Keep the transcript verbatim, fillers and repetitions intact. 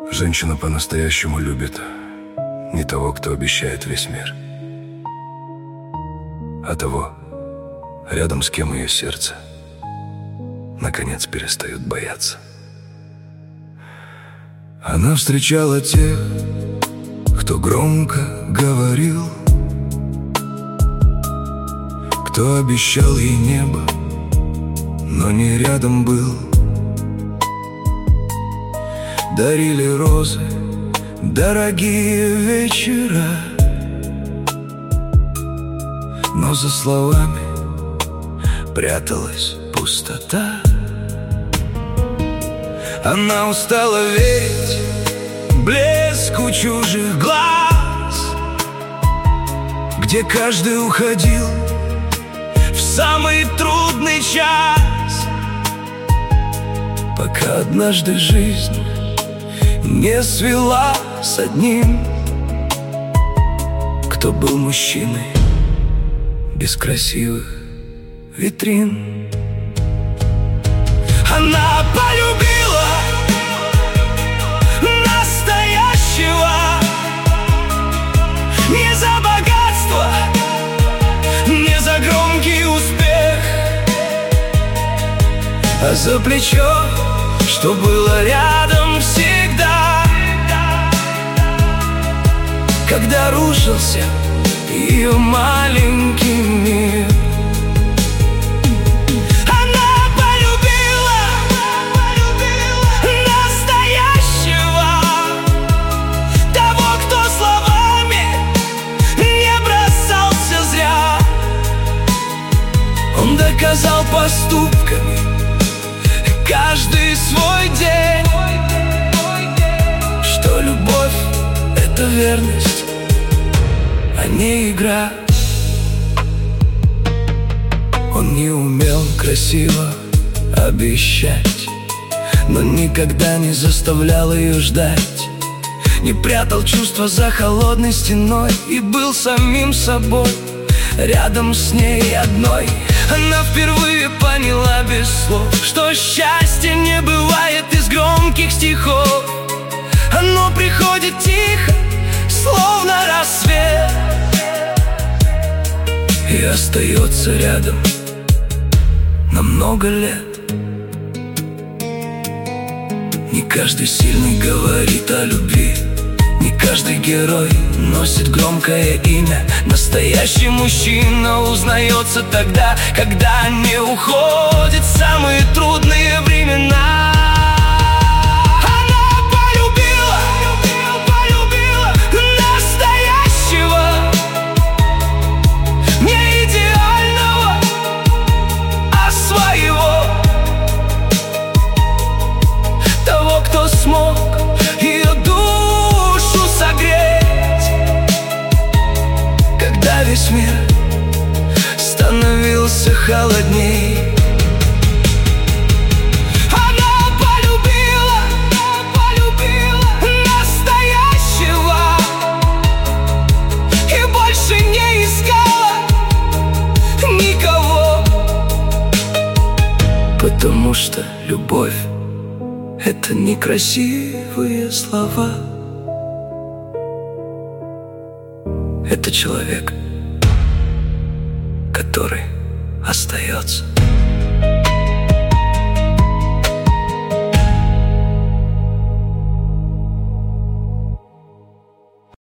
Женщина по-настоящему любит не того, кто обещает весь мир, а того, рядом с кем ее сердце наконец перестает бояться. Она встречала тех, кто громко говорил, кто обещал ей небо, но не рядом был. Дарили розы, дорогие вечера, но за словами пряталась пустота. Она устала верить блеску чужих глаз, где каждый уходил в самый трудный час, пока однажды жизнь не свела с одним, кто был мужчиной без красивых витрин. Она полюбила настоящего, не за богатство, не за громкий успех, а за плечо, что было рядом всегда, когда рушился ее маленький мир. Она полюбила настоящего, того, кто словами не бросался зря. Он доказал поступками каждый свой день, что любовь — это верность, а не игра. Он не умел красиво обещать, но никогда не заставлял ее ждать, не прятал чувства за холодной стеной и был самим собой рядом с ней одной. Она впервые поняла без слов, что счастье не бывает из громких стихов. Оно приходит тихо, словно рассвет, и остается рядом на много лет. Не каждый сильный говорит о любви, не каждый герой носит громкое имя. Настоящий мужчина узнается тогда, когда не уходит в самые трудные времена. Она полюбила, полюбила настоящего, не идеального, а своего, того, кто смог ее душу согреть, когда весь мир становился холодней. Она полюбила, полюбила настоящего и больше не искала никого, потому что любовь — это некрасивые слова, это человек, который остается.